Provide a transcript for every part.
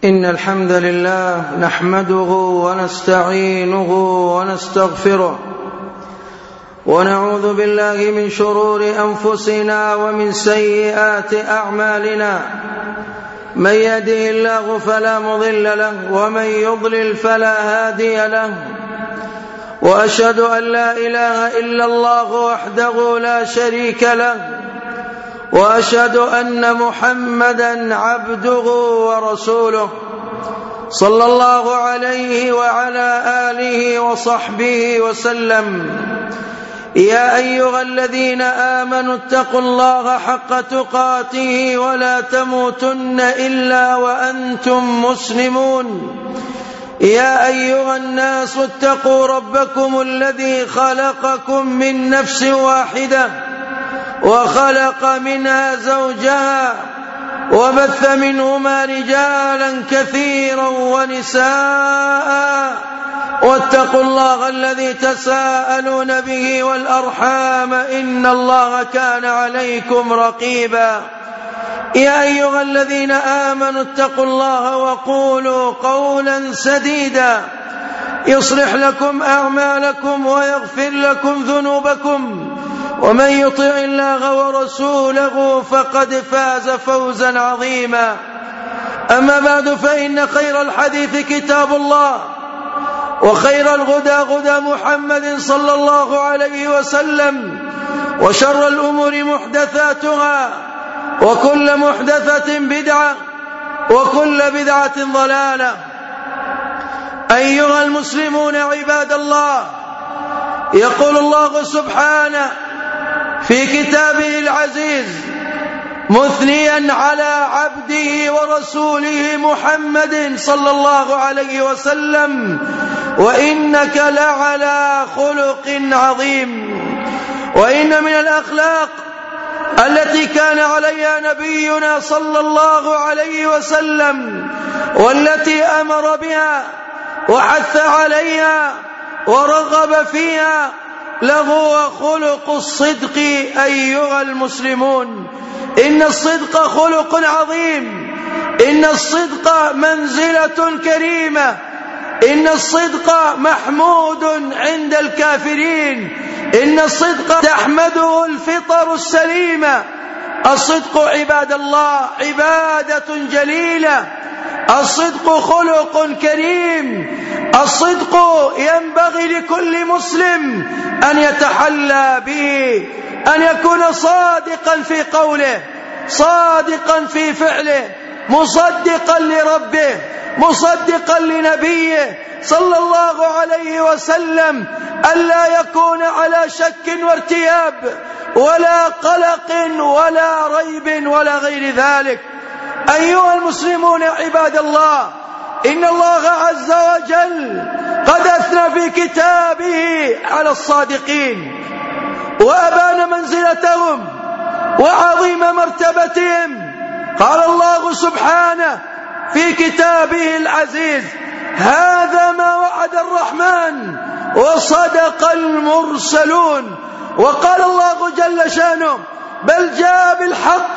إن الحمد لله نحمده ونستعينه ونستغفره ونعوذ بالله من شرور أنفسنا ومن سيئات أعمالنا. من يهده الله فلا مضل له ومن يضلل فلا هادي له، وأشهد أن لا إله إلا الله وحده لا شريك له، وأشهد أن محمدا عبده ورسوله صلى الله عليه وعلى آله وصحبه وسلم. يا أيها الذين آمنوا اتقوا الله حق تقاته ولا تموتن إلا وأنتم مسلمون. يا أيها الناس اتقوا ربكم الذي خلقكم من نفس واحدة وخلق منها زوجها وبث منهما رجالا كثيرا ونساء، واتقوا الله الذي تساءلون به والأرحام إن الله كان عليكم رقيبا. يا أيها الذين آمنوا اتقوا الله وقولوا قولا سديدا يصلح لكم أعمالكم ويغفر لكم ذنوبكم، ومن يطع الله ورسوله فقد فاز فوزا عظيما. أما بعد، فإن خير الحديث كتاب الله، وخير الهدى هدى محمد صلى الله عليه وسلم، وشر الأمور محدثاتها، وكل محدثة بدعة، وكل بدعة ضلالة. أيها المسلمون عباد الله، يقول الله سبحانه في كتابه العزيز مثنيا على عبده ورسوله محمد صلى الله عليه وسلم: وإنك لعلى خلق عظيم. وإن من الأخلاق التي كان عليها نبينا صلى الله عليه وسلم، والتي أمر بها وحث عليها ورغب فيها، له خلق الصدق. أيها المسلمون، إن الصدق خلق عظيم، إن الصدق منزلة كريمة، إن الصدق محمود عند الكافرين، إن الصدق تحمده الفطر السليمة. الصدق عباد الله عبادة جليلة، الصدق خلق كريم، الصدق ينبغي لكل مسلم أن يتحلى به، أن يكون صادقا في قوله، صادقا في فعله، مصدقا لربه، مصدقا لنبيه صلى الله عليه وسلم، ألا يكون على شك وارتياب ولا قلق ولا ريب ولا غير ذلك. أيها المسلمون عباد الله، إن الله عز وجل قد أثنى في كتابه على الصادقين، وأبان منزلتهم وعظيم مرتبتهم. قال الله سبحانه في كتابه العزيز: هذا ما وعد الرحمن وصدق المرسلون. وقال الله جل شانه: بل جاء بالحق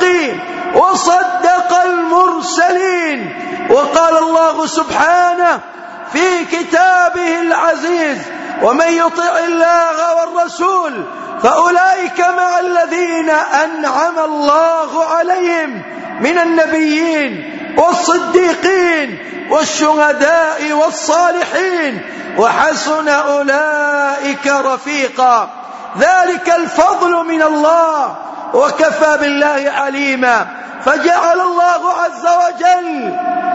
وصدق المرسلين. وقال الله سبحانه في كتابه العزيز: ومن يطع الله والرسول فأولئك مع الذين أنعم الله عليهم من النبيين والصديقين والشهداء والصالحين وحسن أولئك رفيقا. ذلك الفضل من الله وكفى بالله عليما. فجعل الله عز وجل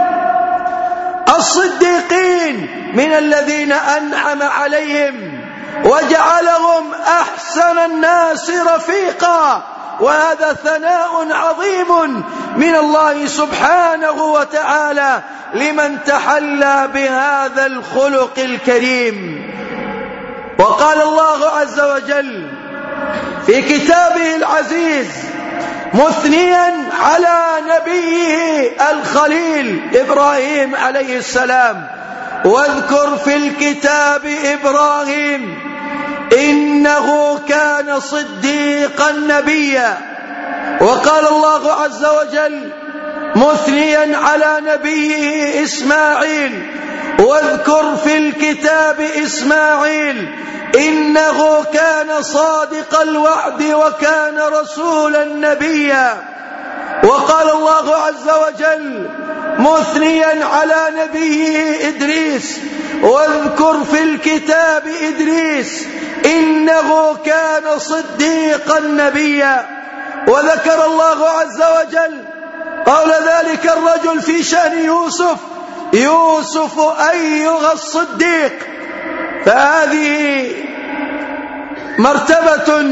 الصديقين من الذين أنعم عليهم، وجعلهم أحسن الناس رفيقا. وهذا ثناء عظيم من الله سبحانه وتعالى لمن تحلى بهذا الخلق الكريم. وقال الله عز وجل في كتابه العزيز مثنيا على نبيه الخليل إبراهيم عليه السلام: واذكر في الكتاب إبراهيم إنه كان صديقا نبيا. وقال الله عز وجل مثنيا على نبيه إسماعيل: واذكر في الكتاب إسماعيل إنه كان صادق الوعد وكان رسولا نبيا. وقال الله عز وجل مثنيا على نبيه إدريس: واذكر في الكتاب إدريس إنه كان صديقا نبيا. وذكر الله عز وجل قول ذلك الرجل في شأن يوسف: يوسف أيها الصديق. فهذه مرتبة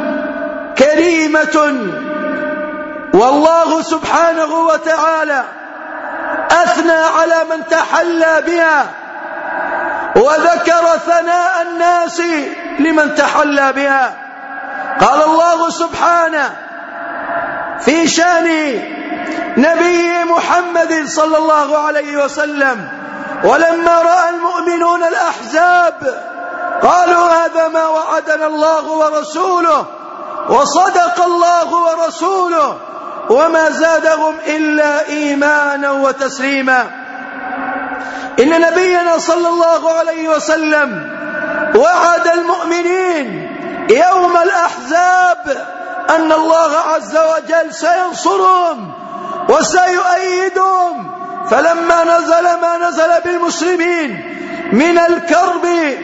كريمة، والله سبحانه وتعالى أثنى على من تحلى بها، وذكر ثناء الناس لمن تحلى بها. قال الله سبحانه في شأن نبي محمد صلى الله عليه وسلم: ولما رأى المؤمنون الأحزاب قالوا هذا ما وعدنا الله ورسوله وصدق الله ورسوله وما زادهم إلا إيمانا وتسليما. إن نبينا صلى الله عليه وسلم وعد المؤمنين يوم الأحزاب أن الله عز وجل سينصرهم وسيؤيدهم. فلما نزل ما نزل بالمسلمين من الكرب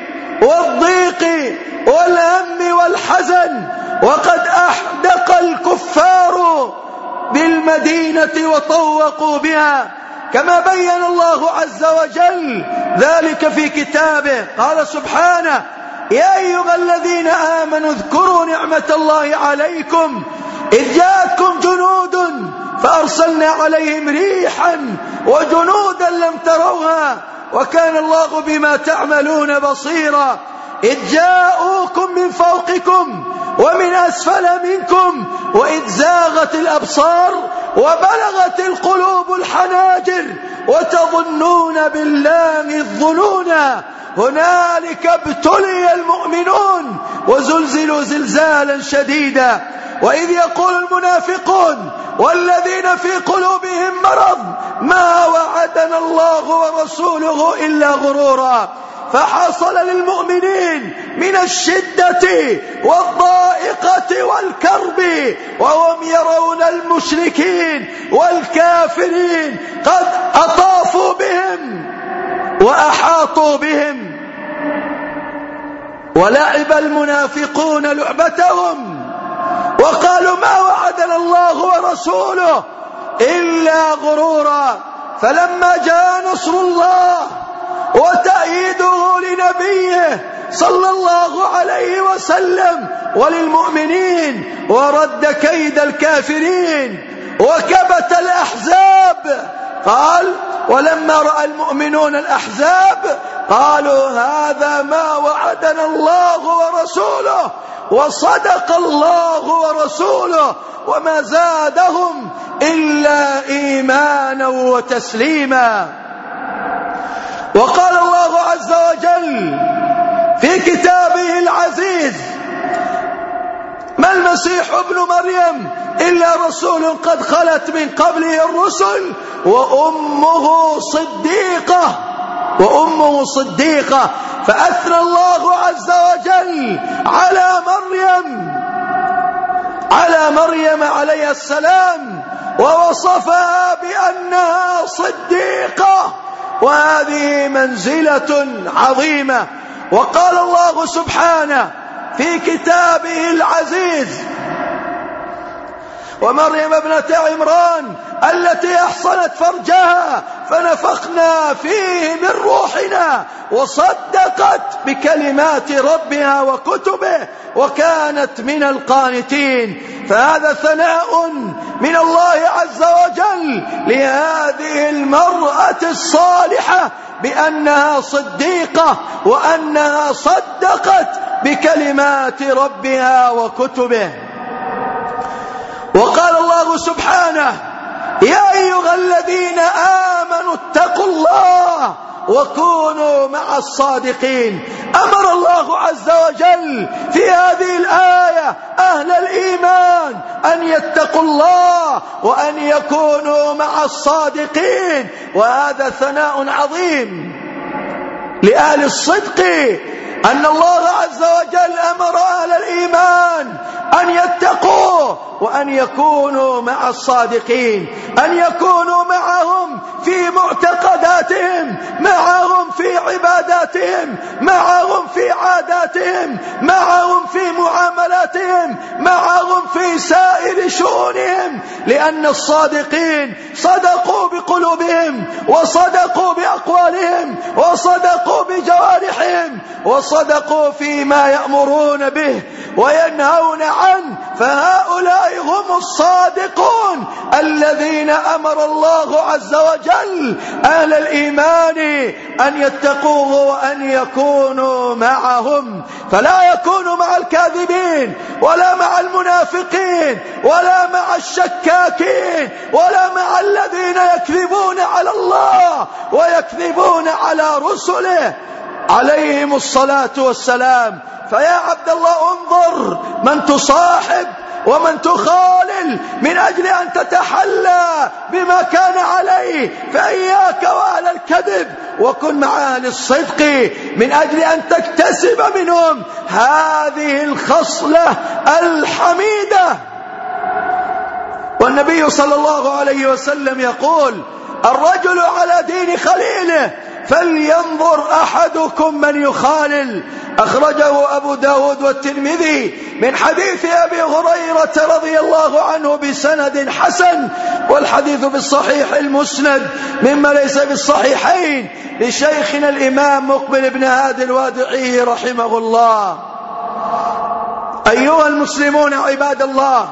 والضيق والهم والحزن، وقد أحدق الكفار بالمدينة وطوقوا بها، كما بين الله عز وجل ذلك في كتابه. قال سبحانه: يا أيها الذين آمنوا اذكروا نعمة الله عليكم إذ جاءتكم جنود فأرسلنا عليهم ريحا وجنودا لم تروها وكان الله بما تعملون بصيرا. إذ جاءوكم من فوقكم ومن أسفل منكم وإذ زاغت الأبصار وبلغت القلوب الحناجر وتظنون بالله الظنونا هنالك ابتلي المؤمنون وزلزلوا زلزالا شديدا. وإذ يقول المنافقون والذين في قلوبهم مرض ما وعدنا الله ورسوله إلا غرورا. فحصل للمؤمنين من الشدة والضائقة والكرب وهم يرون المشركين والكافرين قد أطافوا بهم وأحاطوا بهم، ولعب المنافقون لعبتهم وقالوا ما وعدنا الله ورسوله إلا غرورا. فلما جاء نصر الله وتأييده لنبيه صلى الله عليه وسلم وللمؤمنين ورد كيد الكافرين وكبت الأحزاب، قال: ولما رأى المؤمنون الأحزاب قالوا هذا ما وعدنا الله ورسوله وصدق الله ورسوله وما زادهم إلا إيمانا وتسليما. وقال الله عز وجل في كتابه العزيز: ما المسيح ابن مريم إلا رسول قد خلت من قبله الرسل وأمه صديقة. فأثنى الله عز وجل على مريم عليه السلام ووصفها بأنها صديقة، وهذه منزلة عظيمة. وقال الله سبحانه في كتابه العزيز: ومريم ابنة عمران التي أحصنت فرجها فنفخنا فيه من روحنا وصدقت بكلمات ربها وكتبه وكانت من القانتين. فهذا ثناء من الله عز وجل لهذه المرأة الصالحة بأنها صديقة وأنها صدقت بكلمات ربها وكتبه. وقال الله سبحانه: يا أيها الذين آمنوا اتقوا الله وكونوا مع الصادقين. أمر الله عز وجل في هذه الآية أهل الإيمان أن يتقوا الله وأن يكونوا مع الصادقين، وهذا ثناء عظيم لأهل الصدق أن الله عز وجل أمر أهل الإيمان أن يتقوه وأن يكونوا مع الصادقين، أن يكونوا معهم في معتقداتهم، معهم في عباداتهم، معهم في عاداتهم، معهم في معاملاتهم، معهم في سائر شؤونهم، لأن الصادقين صدقوا بقلوبهم وصدقوا بأقوالهم وصدقوا بجوارحهم وصدقوا فيما يأمرون به وينهون عنه، فهؤلاء هم الصادقون الذين أمر الله عز وجل أهل الإيمان أن يتقوه وأن يكونوا معهم، فلا يكونوا مع الكاذبين ولا مع المنافقين ولا مع الشكاكين ولا مع الذين يكذبون على الله ويكذبون على رسله عليهم الصلاة والسلام. فيا عبد الله انظر من تصاحب ومن تخالل من أجل أن تتحلى بما كان عليه، فإياك وأهل الكذب وكن مع أهل الصدق من أجل أن تكتسب منهم هذه الخصلة الحميدة. والنبي صلى الله عليه وسلم يقول: الرجل على دين خليله فلينظر أحدكم من يخالل. أخرجه أبو داود والترمذي من حديث أبي هريرة رضي الله عنه بسند حسن، والحديث بالصحيح المسند مما ليس بالصحيحين لشيخنا الإمام مقبل بن هادي الوادعي رحمه الله. أيها المسلمون عباد الله،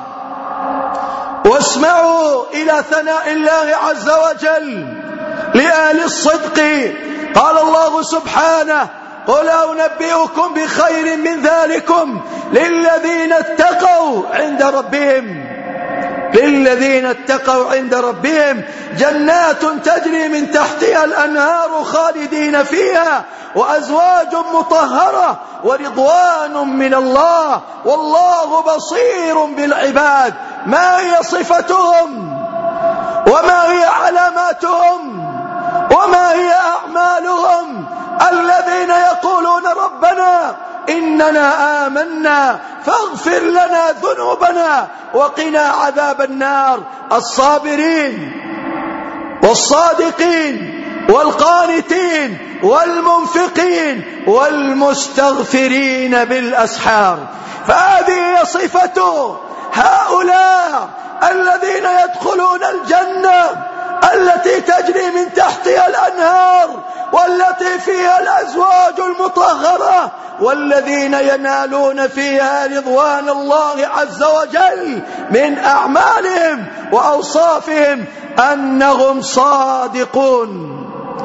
واسمعوا إلى ثناء الله عز وجل لأهل الصدق. قال الله سبحانه: قل أنبئكم بخير من ذلكم للذين اتقوا عند ربهم جنات تجري من تحتها الأنهار خالدين فيها وأزواج مطهرة ورضوان من الله والله بصير بالعباد. ما هي صفتهم وما هي علاماتهم وما هي أعمالهم؟ الذين يقولون: ربنا إننا آمنا فاغفر لنا ذنوبنا وقنا عذاب النار. الصابرين والصادقين والقانتين والمنفقين والمستغفرين بالأسحار. فهذه صفة هؤلاء الذين يدخلون الجنة التي تجري من تحتها الأنهار والتي فيها الأزواج المطهرة والذين ينالون فيها رضوان الله عز وجل من أعمالهم وأوصافهم أنهم صادقون.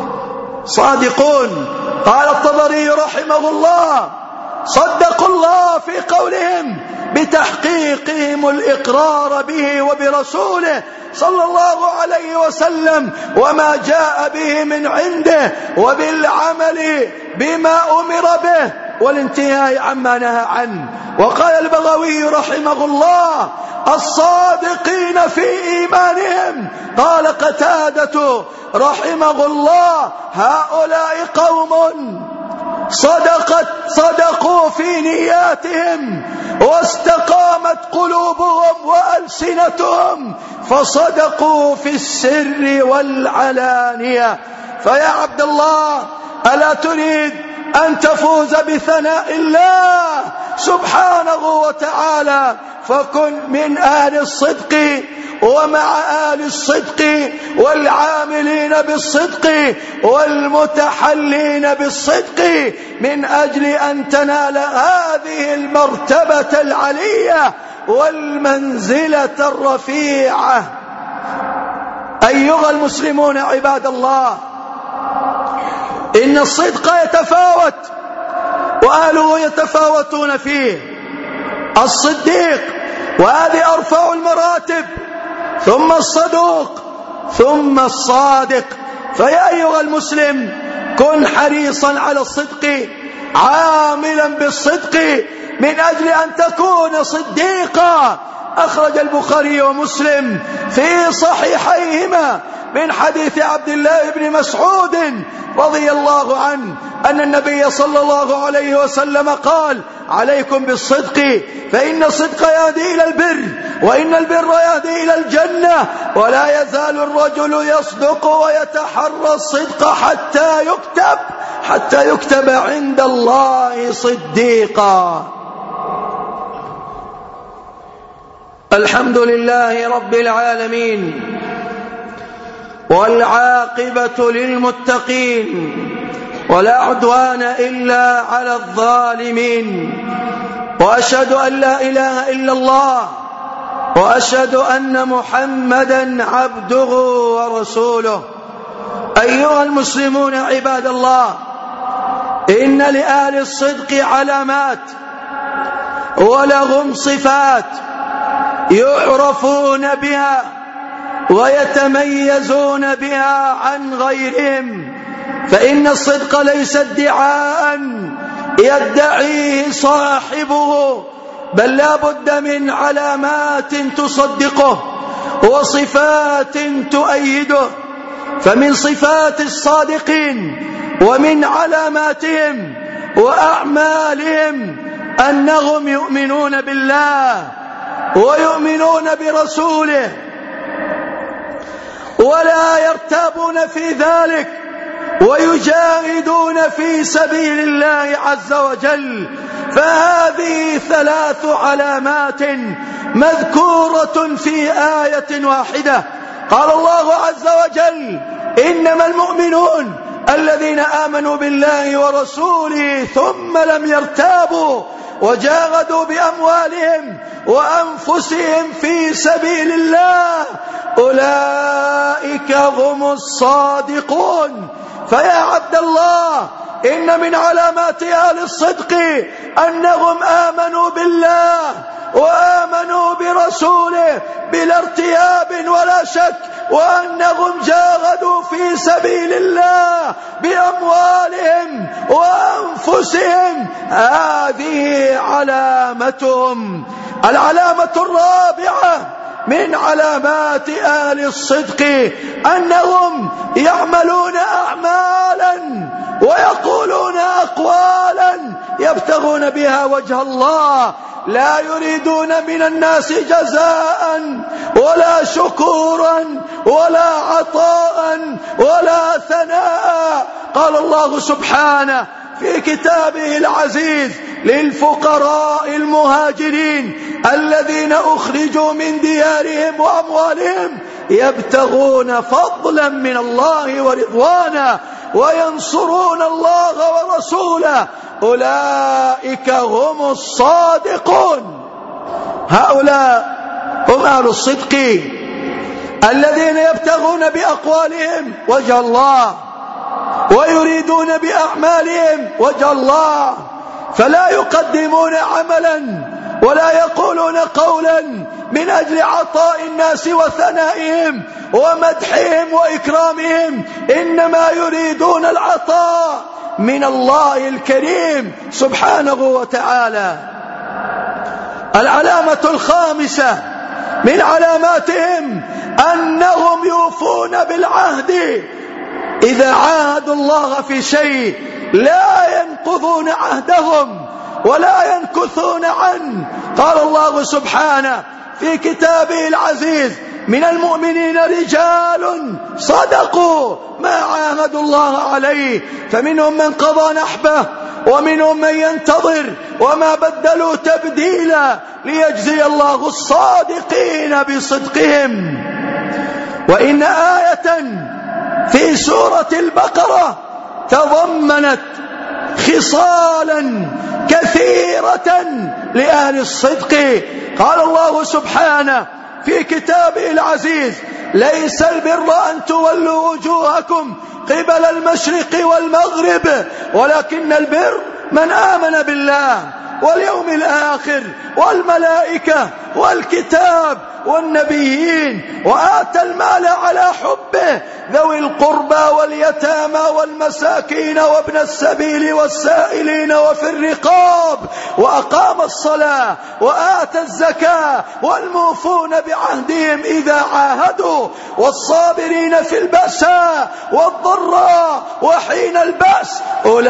قال الطبري رحمه الله: صدقوا الله في قولهم بتحقيقهم الإقرار به وبرسوله صلى الله عليه وسلم وما جاء به من عنده وبالعمل بما أمر به والانتهاء عما نهى عنه. وقال البغوي رحمه الله: الصادقين في إيمانهم. قال قتادة رحمه الله: هؤلاء قوم صدقوا في نياتهم واستقامت قلوبهم وألسنتهم فصدقوا في السر والعلانية. فيا عبد الله، ألا تريد أن تفوز بثناء الله سبحانه وتعالى؟ فكن من أهل الصدق ومع أهل الصدق والعاملين بالصدق والمتحلين بالصدق من أجل أن تنال هذه المرتبة العلية والمنزلة الرفيعة. أيها المسلمون عباد الله، إن الصدق يتفاوت وأهله يتفاوتون فيه. الصديق، وهذه أرفع المراتب، ثم الصدوق، ثم الصادق. فيا أيها المسلم، كن حريصا على الصدق، عاملا بالصدق من أجل أن تكون صديقا. أخرج البخاري ومسلم في صحيحيهما من حديث عبد الله بن مسعود رضي الله عنه أن النبي صلى الله عليه وسلم قال: عليكم بالصدق فإن الصدق يهدي إلى البر، وإن البر يهدي إلى الجنة، ولا يزال الرجل يصدق ويتحرى الصدق حتى يكتب عند الله صديقا. الحمد لله رب العالمين، والعاقبة للمتقين، ولا عدوان إلا على الظالمين، وأشهد أن لا إله إلا الله، وأشهد أن محمدا عبده ورسوله. أيها المسلمون عباد الله، إن لأهل الصدق علامات ولهم صفات يعرفون بها ويتميزون بها عن غيرهم، فإن الصدق ليس ادعاء يدعيه صاحبه، بل لا بد من علامات تصدقه وصفات تؤيده. فمن صفات الصادقين ومن علاماتهم وأعمالهم أنهم يؤمنون بالله ويؤمنون برسوله ولا يرتابون في ذلك، ويجاهدون في سبيل الله عز وجل. فهذه 3 علامات مذكورة في آية واحدة. قال الله عز وجل: إنما المؤمنون الذين آمنوا بالله ورسوله ثم لم يرتابوا وجاهدوا بأموالهم وأنفسهم في سبيل الله، أولئك هم الصادقون. فيا عبد الله، إن من علامات أهل الصدق أنهم آمنوا بالله وآمنوا برسوله بلا ارتياب ولا شك، وأنهم جاهدوا في سبيل الله بأموالهم وأنفسهم. هذه علامتهم. العلامة الرابعة من علامات أهل الصدق أنهم يعملون أعمالا ويقولون أقوالا يبتغون بها وجه الله، لا يريدون من الناس جزاء ولا شكورا ولا عطاء ولا ثناء. قال الله سبحانه في كتابه العزيز: للفقراء المهاجرين الذين أخرجوا من ديارهم وأموالهم يبتغون فضلا من الله ورضوانا وينصرون الله ورسوله، أولئك هم الصادقون. هؤلاء هم أهل الصدق الذين يبتغون بأقوالهم وجه الله ويريدون بأعمالهم وجه الله، فلا يقدمون عملا ولا يقولون قولا من أجل عطاء الناس وثنائهم ومدحهم وإكرامهم، إنما يريدون العطاء من الله الكريم سبحانه وتعالى. العلامة الخامسة من علاماتهم أنهم يوفون بالعهد. إذا عاهدوا الله في شيء لا ينقضون عهدهم ولا ينكثون عنه. قال الله سبحانه في كتابه العزيز: من المؤمنين رجال صدقوا ما عاهدوا الله عليه، فمنهم من قضى نحبه ومنهم من ينتظر وما بدلوا تبديلا، ليجزي الله الصادقين بصدقهم. وإن آية في سورة البقرة تضمنت خصالا كثيرة لأهل الصدق. قال الله سبحانه في كتابه العزيز: ليس البر أن تولوا وجوهكم قبل المشرق والمغرب، ولكن البر من آمن بالله واليوم الآخر والملائكة والكتاب والنبيين، وآتى المال على حبه ذوي القربى واليتامى والمساكين وابن السبيل والسائلين وفي الرقاب، وأقام الصلاة وآتى الزكاة والموفون بعهدهم إذا عاهدوا والصابرين في البأساء والضراء وحين البأس،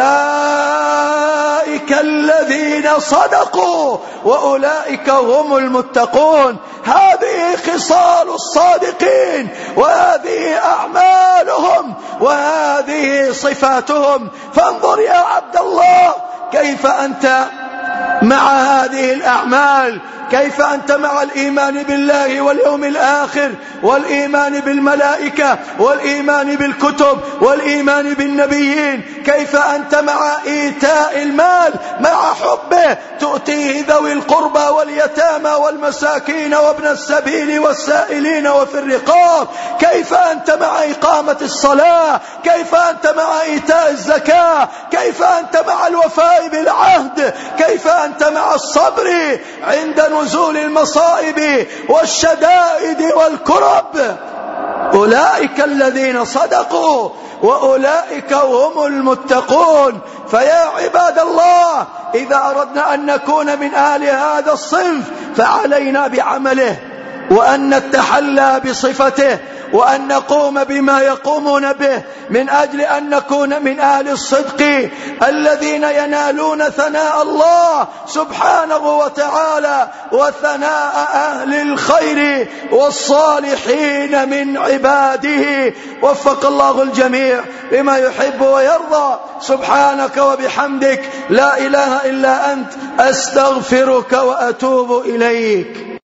أولئك الذين صدقوا وأولئك هم المتقون. هذه خصال الصادقين، وهذه أعمالهم، وهذه صفاتهم. فانظر يا عبد الله كيف أنت مع هذه الأعمال، كيف أنت مع الإيمان بالله واليوم الآخر، والإيمان بالملائكة، والإيمان بالكتب، والإيمان بالنبيين. كيف أنت مع إيتاء المال مع حبه، تؤتيه ذوي القربى واليتامى والمساكين وابن السبيل والسائلين وفي الرقاب. كيف أنت مع إقامة الصلاة، كيف أنت مع إيتاء الزكاة، كيف أنت مع الوفاء بالعهد، كيف أنت مع الصبر عند نزول المصائب والشدائد والكرب. أولئك الذين صدقوا وأولئك هم المتقون. فيا عباد الله، إذا أردنا أن نكون من أهل هذا الصنف فعلينا بعمله، وأن نتحلى بصفته، وأن نقوم بما يقومون به من أجل أن نكون من أهل الصدق الذين ينالون ثناء الله سبحانه وتعالى وثناء أهل الخير والصالحين من عباده. وفق الله الجميع لما يحب ويرضى. سبحانك وبحمدك، لا إله إلا أنت، أستغفرك وأتوب إليك.